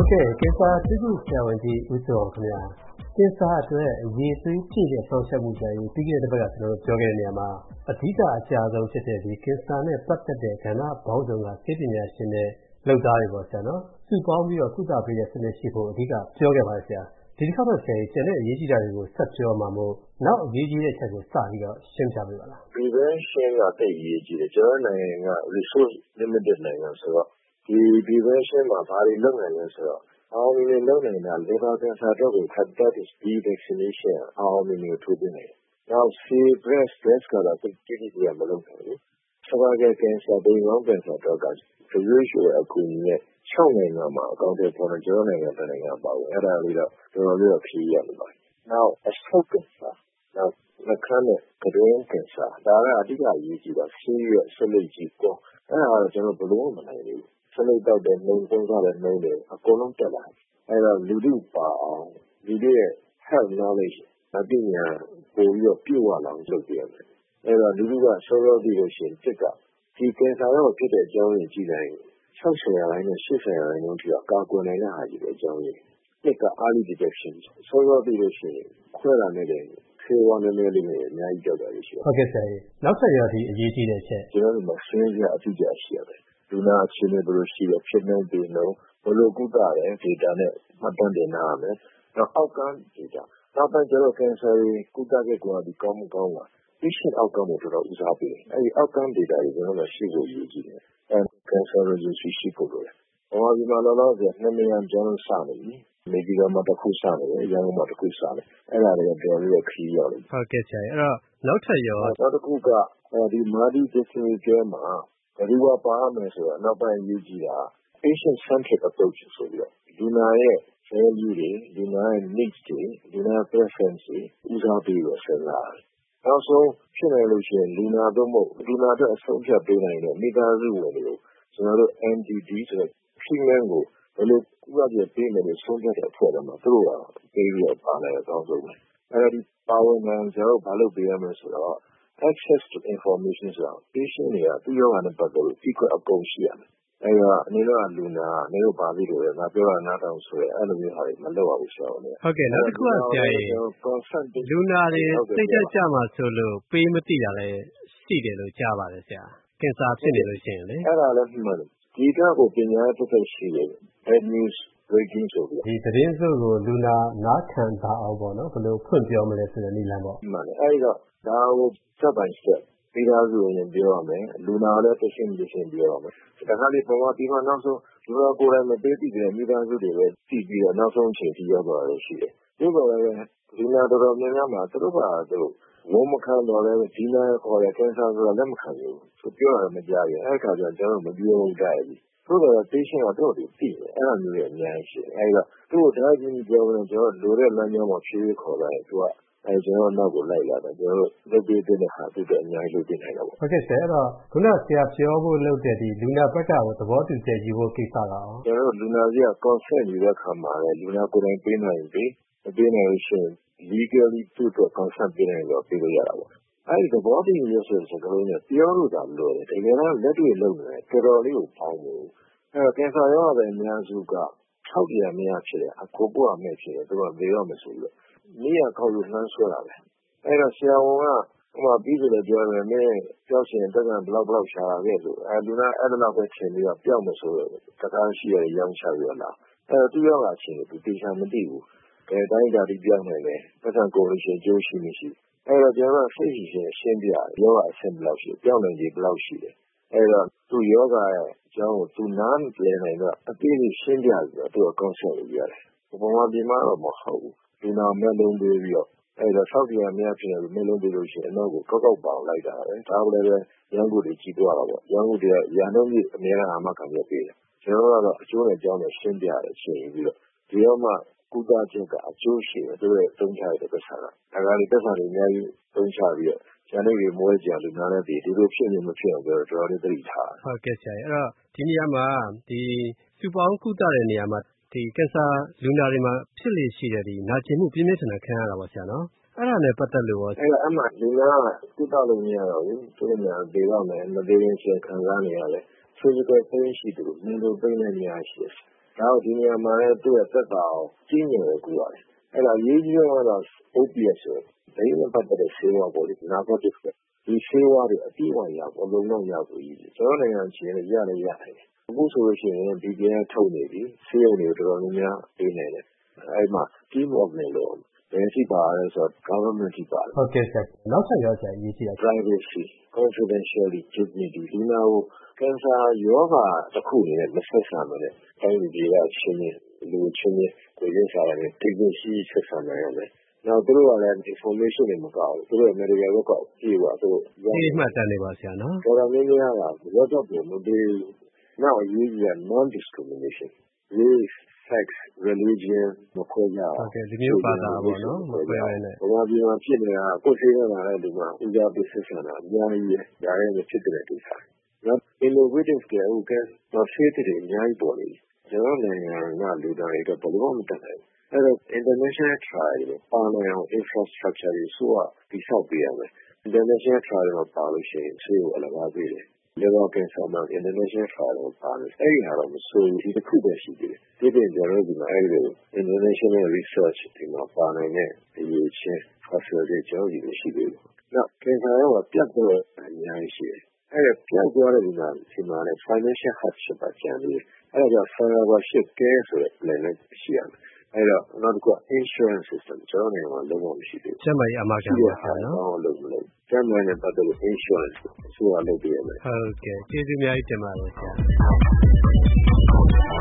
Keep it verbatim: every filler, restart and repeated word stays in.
ကဲ့ကင်ဆာတိကျဆရာဝန်ကြီးဦးကျော်ခင်ဗျာကင်ဆာအတွက်အရေးသွေးပြည့်တဲ့ဆောင်ရွက်မှုကြရေးပြီးခဲ့တဲ့တစ်ပတ်ကကျွန်တော်တို့ပြောခဲ့တဲ့နေရာမှာအဓိကအကြဆုံးဖြစ်တဲ့ဒီကင်ဆာနဲ့ပတ်သက်တဲ့ကဏ္ဍဘောင်းဆောင်ကဆေးပညာရှင်တွေလောက်သားတွေပေါ့ဆရာနော်စုပေါင်းပြီးတော့ကုသပေးတဲ့စနစ်ရှိဖို့အဓိကပြောခဲ့ပါတယ်ဆရာဒီတစ်ခါတော့ဆရာကြီးကျန်တဲ့အရေးကြီးတာတွေကိုဆက်ပြောမှာမို့နောက်အရေးကြီးတဲ့ချက်ကိုစပြီးတော့ရှင်းပြပေးပါလား prevention ကတိတ်အရေးကြီးတယ်ကျွန်တော်နိုင်ငံက resource limited နိုင်ငံဆိုတော့ဒီ prevention မှာဘာတွေလုပ်နိုင်လဲဆိုတော့အောင်မြင်လုပ်နိုင်တာ liver cancer တော့ကို hepatitis B vaccination အောင်မြင်ကိုထိုးပေးနိုင်တယ်။နောက် C breast breast ကတော့တိတိကျကျမလုပ်နိုင်ဘူး။ cervical cancer ဒိန်ကောင်း cancer တော့က W H O အကူအညီနဲ့၆နိုင်ငံမှာအကောင့်တွေပေါ်နေကျွန်တော်နိုင်ငံတစ်နိုင်ငံပါဝင်အဲ့ဒါလေးတော့တော်တော်လေးတော့ဖြေရမှာပါ။နောက် esophageal cancer နောက်နှာခမ်းနဲ့ကတွင်းကင်ဆာဒါကအဓိကအရေးကြီးတာဆေးရွက်ဆက်လက်ကြီးကောအဲ့ဒါကတော့ကျွန်တော်ဘယ်လိုမှမနိုင်ဘူးဆက်လက်တော့တဲ့နှုံသုံးစားတဲ့နှုံတွေအကုန်လုံးတက်လာအဲ့တော့လူထုပါအောင်လူတွေရဲ့ health knowledge အသိဉာဏ်ပိုပြီးတော့ပြည့်ဝလာအောင်လုပ်ပြရမယ်အဲ့တော့လူထုကစောစောသိလို့ရှိရင်တစ်ကဒီကင်ဆာရောဖြစ်တဲ့အကြောင်းရင်းကြည့်လိုက်၆၀ရာခိုင်နှုန်းနဲ့၈၀ရာခိုင်နှုန်းထိအကာအကွယ်နိုင်တဲ့ဟာကြီးပဲအကြောင်းရင်းတစ်က early detection စောစောသိလို့ရှိရင်ခွဲလာနေတဲ့ဆေးဝါးနည်းနည်းလေးနဲ့အများကြီးကြောက်တာရှိတယ်ဟုတ်ကဲ့ဆရာကြီးနောက်ဆက်ရောဒီအရေးကြီးတဲ့အချက်ကျွန်တော်တို့မှာဆင်းရဲအထူးကြရှိရတယ်လူနာအခြေအနေဘယ်လိုရှိလဲဖြစ်နေတယ်လို့ဘယ်လိုကုသရဲ data နဲ့မှတ်တမ်းတင်ရမယ်နောက်အောက်ကန်း data နောက်ပိုင်းကျွန်တော်ကင်ဆာကုသတဲ့ကွာဒီကောင်းကောင်းပါ patient outcome ကိုတော်တော်ဦးစားပေးတယ်အဲဒီ outcome data တွေကျွန်တော်တို့ရှိဖို့ရည်ကြီးတယ်အဲ cancer registry ရှိဖို့လိုတယ်ဟောဒီမှာလောလောဆယ်နှစ်နေရာကျွန်တော်စနေပြီနေပြည်တော်မှာတစ်ခုစနေတယ်ရန်ကုန်မှာတစ်ခုစနေအဲ့ဒါတွေကတော်တော်လေးခရီးရောက်တယ်ဟုတ်ကဲ့ဆရာအဲ့တော့နောက်ထပ်ရောနောက်တစ်ခုကဒီ multidisciplinary care မှာဘယ်လိုပါရမယ်ဆိုတော့နောက်ပိုင်းရေးကြည့်တာ patient centered approach ဆိုပြီးတော့လူနာရဲ့ value တွေလူနာရဲ့ needs တွေလူနာ preference တွေဦးစားပေးရစဉ်းစားတယ်နောက်ဆုံးဖြစ်နေလို့ရှိရင်လူနာတော့မဟုတ်လူနာအတွက်အဆုံးဖြတ်ပေးနိုင်တဲ့မိသားစုဝင်တွေကိုကျွန်တော်တို့ N D D ဆိုတဲ့ treatment ကိုဘယ်လိုကုသပေးပေးမယ်လို့ဆုံးဖြတ်တဲ့အဖွဲ့တွေမှာသူတို့ကပေးပြီးတော့ပါလာတဲ့အကောင်းဆုံးပဲအဲဒီပါဝင်နိုင်ကျွန်တော်တို့ဘာလုပ်ပေးရမလဲဆိုတော့ access to information ဆိုတော့ patient တွေကသူ့ရောဂါနဲ့ပတ်သက်လို့သိခွင့်အကုန်ရှိရမယ်အဲဒါအနေနဲ့လူနာနေလို့ပါပြီးတော့ငါပြောတာနားထောင်ဆိုရဲအဲ့လိုမျိုးဟာတွေမလုပ်အောင်ရှောင်နေဟုတ်ကဲ့နောက်တစ်ခုကဆရာကြီးလူနာတွေသိတဲ့ကြမှာဆိုလို့ပေးမသိတာလည်းရှိတယ်လို့ကြားပါတယ်ဆရာကင်ဆာဖြစ်နေလို့ရှိရင်လေအဲ့ဒါလည်းမှန်တယ်ဒီကကိုပညာရေးတစ်သက်ရှိတယ် bad news breaking ဆိုပြီးဒီသတင်းစုကိုလူနာနားခံပါအောင်ပေါ့နော်ဘယ်လိုဖွင့်ပြောမလဲဆိုတဲ့နည်းလမ်းပေါ့မှန်တယ်အဲ့တော့ဒါကို step by step ပြီးသားဆိုရင်ပြောရမယ်လူနာလည်းတစ်ရှင်းတစ်ရှင်းပြောရမယ်ဒါကလေးပေါ်မှာဒီမှာနောက်ဆုံးလူနာကိုယ်တိုင်မပေးသိတဲ့မိသားစုတွေပဲသိပြီးတော့နောက်ဆုံးအချိန်ထိရောက်သွားရရှိတယ်ဒီလိုပဲလူနာတော်တော်များများမှာသူတို့ကသူတို့ဝုံမခံတော့လည်းဒီနာခေါ်တဲ့ကင်ဆာဆိုတာလက်မခံဘူးသူပြောရမကြရင်အဲ့ခါကျကျွန်တော်မပြောဘူးကြရဘူးသူတို့က patient ကတော့သူသိတယ်အဲ့လိုမျိုးအများကြီးရှိတယ်အဲ့တော့သူ့ကိုတရားချင်းပြောရင်ကျွန်တော်လိုတဲ့လမ်းကြောင်းမှာဖြည်းဖြည်းခေါ်လာရင်သူကအဲကျွန်တော်နောက်ကိုလိုက်လာတယ်ကျွန်တော်လုပ်ပေးတဲ့ဟာသူကအများကြီးလုပ်ပေးနိုင်တော့ဟုတ်ကဲ့ဆရာအဲ့တော့ခုနဆရာပြောဖို့လုပ်တဲ့ဒီလူနာဘက်ကကိုသဘောတူချက်ယူဖို့ကိစ္စကအောင်ကျွန်တော်လူနာကြီးက consent ယူတဲ့ခါမှာလေလူနာကိုယ်တိုင်ပေးနိုင်ပြီမပေးနိုင်လို့ရှိရင် legally သူ့အတွက် consent ပေးနိုင်တော့ပေးလို့ရတာပေါ့အဲဒီသဘောတူရဆိုစကားလုံးနဲ့ပြောလို့သာလို့တယ်တကယ်တော့လက်တွေ့လုပ်နေတယ်တော်တော်လေးကိုပေါင်းလို့အဲကင်ဆာရောဂါပဲအများစုကထောက်ပြရမရဖြစ်တယ်အခုပို့ရမယ်ဖြစ်တယ်သူကမေးရမယ်ဆိုလို့မိရခေါ်လို့နှမ်းဆွဲတာပဲအဲ့တော့ဆရာဝန်ကဟိုမှာပြီးဆိုလည်းပြောတယ်မင်းကြောက်ရှင်တက်ကဘလောက်ဘလောက်ရှာတာခဲ့လို့အဲလူနာအဲ့ဒါတော့ပဲထင်ပြီးတော့ပျောက်မဆိုတော့တကားရှိရရောင်းချရလာအဲသူရောဂါချင်းသူတေချာမသိဘူးအဲတိုင်းဒါဒီပြောင်းနေတယ်ပတ်စံကိုလို့ရှိရင်ကျိုးရှိမရှိအဲ့တော့ကျွန်တော်စိတ်ရှိရှင်ရှင်းပြရောဂါအဆင့်ဘယ်လောက်ရှိပြောင်းနေကြီးဘယ်လောက်ရှိတယ်အဲ့တော့သူယောဂရဲ့အကြောင်းကိုသူနားမလည်နိုင်တော့အပြည့်အရှင်းပြပြီးတော့သူကကောင်းဆက်လို့ရတယ်ဘုံမှာဒီမှာတော့မဟုတ်ဘူးလူနာမဲ့လုံးပေးပြီးတော့အဲ့တော့ဆောက်ပြန်များဖြစ်တယ်မဲ့လုံးပေးလို့ရှိရင်အတော့ကိုကောက်ကောက်ပေါအောင်လိုက်တာပဲဒါကလည်းပဲရန်ကုန်တွေကြီးသွားတာပေါ့ရန်ကုန်တွေကရန်ကုန်ကြီးအများအားမခံရပေးတယ်ကျွန်တော်ကတော့အကျိုးနဲ့အကြောင်းနဲ့ရှင်းပြရတယ်ရှင်းပြီးတော့ဒီတော့မှကုသချက်ကအကျိုးရှိတယ်သူရဲ့သုံးချရတဲ့ပတ်စံကဒါကလည်းပတ်စံတွေအများကြီးသုံးချပြီးတော့ကျန်တဲ့တွေမွေးကြလူနာနဲ့ဒီဒီလိုဖြစ်နေမဖြစ်အောင်ပြောတော့တော်တော်လေးသတိထားဟုတ်ကဲ့ဆရာအဲ့တော့ဒီနေရာမှာဒီစုပေါင်းကုသတဲ့နေရာမှာဒီကင်ဆာလူနာတွေမှာဖြစ်လေရှိတဲ့ဒီနာကျင်မှုပြင်းပြင်းထန်ထန်ခံရတာပေါ့ဆရာနော်အဲ့ဒါနဲ့ပတ်သက်လို့ရောအဲ့ဒါအမှလူနာကကုသလို့မရတော့ဘူးသူတို့များဒေရမယ်မဒေရင်ရှင်ခံစားနေရလဲ physical pain ရှိတယ်လို့မြင်လို့ပြင်းနေနေရရှိတယ်ဒါကိုဒီနေရာမှာလည်းသူ့ရဲ့သက်သာအောင်ကြီးညိုရကူရတယ်အဲ့ဒါရေးကြီးတော့တော့ O P S ဆိုဒိန်းနဲ့ပတ်သက်တဲ့ဆေးဝါးပေါ်လေ narcotics ပဲဒီဆေးဝါးတွေအတိအဝရအောင်အလုံးလုံးရဖို့ကြီးကျွန်တော်နိုင်ငံချင်းလည်းရလည်းရတယ်အခုဆိုလို့ရှိရင် B P N ထုတ်နေပြီဆေးရုံတွေတော်တော်များများပေးနေတယ်အဲ့မှာ team of နေလို့ဘယ်ရှိပါလဲဆိုတော့ government ရှိပါတယ်ဟုတ်ကဲ့ဆက်နောက်ဆက်ရောဆရာရေးကြည့်တာ privacy confidentiality dignity ဒီနာကိုကင်ဆာယောဂတစ်ခုအနေနဲ့မဆက်ဆံမနဲ့တိုင်းပြည်ကချင်းချင်းလူချင်းချင်းကိုရင်းစားရတယ်တိကျရှိဆက်ဆံနိုင်ရတယ်နောက်သူတို့ကလည်း information တွေမကောက်ဘူးသူတို့ medical record ပြေပါသူတို့ဒီမှတ်တမ်းနေပါဆရာနော်တော်တော်များများက record ကိုမပေးဘူးနောက်အရေးကြီးက non discrimination race sex religion မခွဲကြဟုတ်ကဲ့ဒီမျိုးပါတာပေါ့နော်မခွဲဘဲနဲ့ဘာမှပြန်ဖြစ်နေတာကိုယ်စိတ်ကလာတဲ့လူမှာဦးစားပေးဆက်ဆံတာအများကြီးရရတဲ့ဖြစ်တဲ့ကိစ္စနော် innovative တဲ့ဥက္ကဋ္ဌတော့ faith တွေအများကြီးပေါ်နေကျွန်တော်နိုင်ငံကလူသားတွေတော့ဘယ်လိုမှမတတ်နိုင်အဲ့တော့ international trial တွေပါနိုင်အောင် infrastructure တွေဆိုတော့တိဆောက်ပေးရမယ် international trial တွေပါလို့ရှိရင်ဆေးကိုအလကားပေးတယ်liver cancer မှာ international trial တွေပါတယ်အဲ့ဒီဟာတော့မဆိုးဘူးဒီတစ်ခုပဲရှိသေးတယ်ဒီပြင်ကျွန်တော်တို့ဒီမှာအဲ့ဒီ international research ဒီမှာပါနိုင်တဲ့အရေးချင်း facility ကျွန်တော်ဒီရှိသေးတယ်နောက် cancer ရောပြတ်တော့အများကြီးရှိတယ်အဲ့ဒါပြောက်သွားတဲ့ဒီမှာဒီမှာလည်း financial hardship ပါကျန်သေးတယ်အဲ့ဒါကြောင့် survivorship care ဆိုတဲ့ plan နဲ့ရှိရမယ်အဲ့တော့နောက်တစ်ခုက insurance system ကျွန်တော်နေမှာလုံးဝမရှိသေးဘူးကျမကြီးအမှားခံပါဆရာနော်လုံးဝလုံးကျမနဲ့ပတ်သက်လို့ insurance ဆိုတာလုပ်ပေးရမယ်ဟုတ်ကဲ့ကျေးဇူးအများကြီးတင်ပါတယ်ဆရာ